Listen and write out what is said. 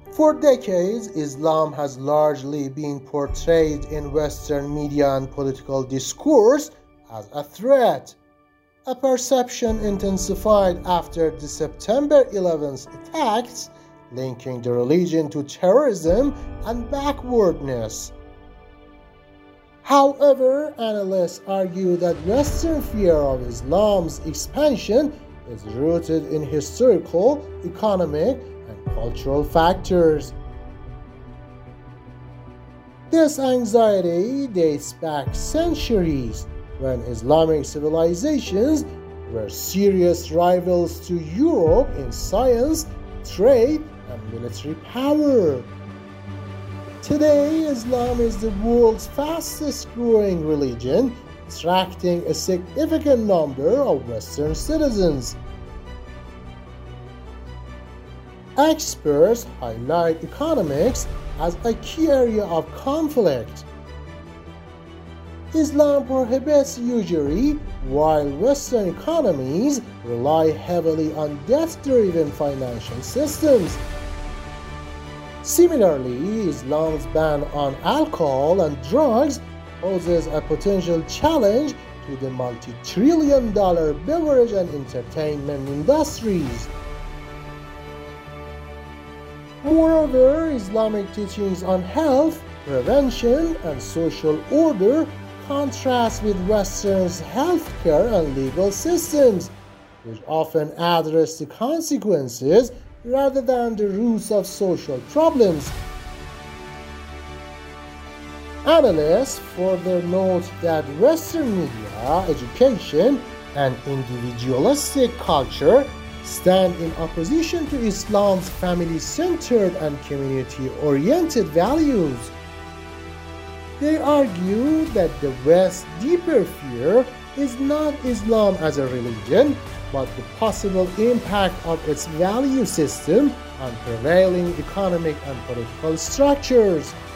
For decades, Islam has largely been portrayed in Western media and political discourse as a threat, a perception intensified after the September 11th attacks, linking the religion to terrorism and backwardness. However, analysts argue that Western fear of Islam's expansion is rooted in historical, economic, and cultural factors. This anxiety dates back centuries, when Islamic civilizations were serious rivals to Europe in science, trade, and military power. Today, Islam is the world's fastest growing religion, attracting a significant number of Western citizens. Experts highlight economics as a key area of conflict. Islam prohibits usury, while Western economies rely heavily on debt-driven financial systems. Similarly, Islam's ban on alcohol and drugs poses a potential challenge to the multi-trillion-dollar beverage and entertainment industries. Moreover, Islamic teachings on health, prevention, and social order contrast with Western's healthcare and legal systems, which often address the consequences rather than the roots of social problems. Analysts further note that Western media, education, and individualistic culture stand in opposition to Islam's family-centered and community-oriented values. They argue that the West's deeper fear is not Islam as a religion, but the possible impact of its value system on prevailing economic and political structures.